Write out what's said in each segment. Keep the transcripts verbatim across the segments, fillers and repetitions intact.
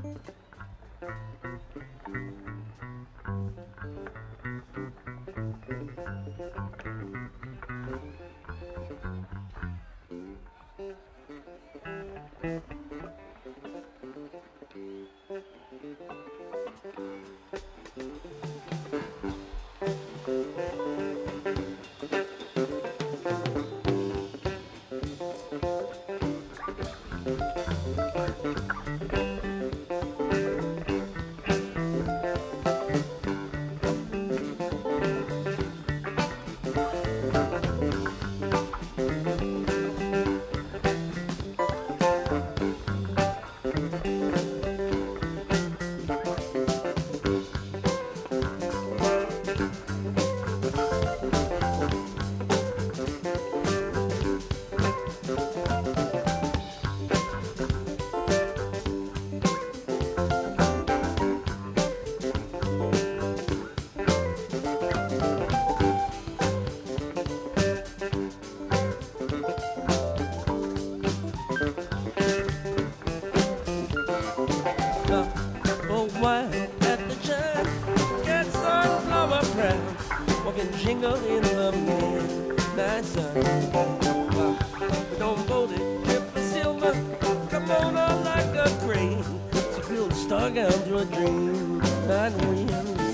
Jingle in the midnight sun. Uh, don't bolt it, trip for silver. Come on out like a crane. So build a star down through a dream. Night wind.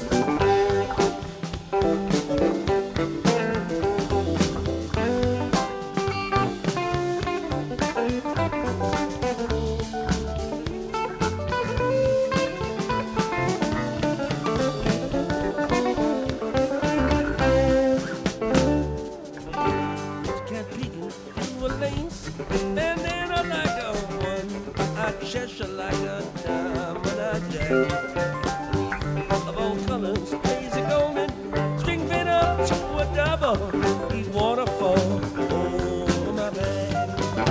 Cheshire like a diamond I jack of all colors, lazy golden, string fit up to a double, each waterfall over my back.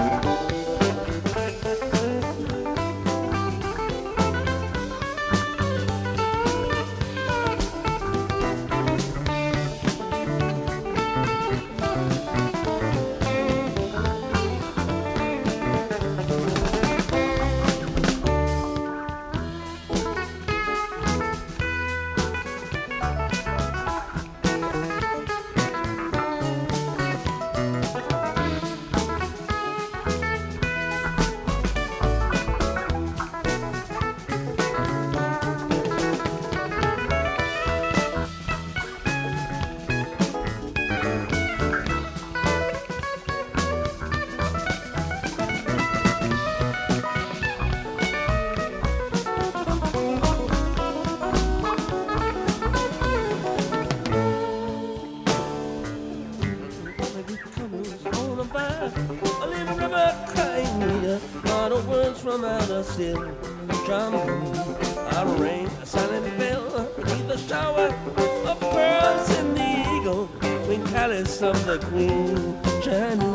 From out of silk trombone, out of rain, a silent bell, beneath a shower of pearls in the eagle, wing palace of the queen, shining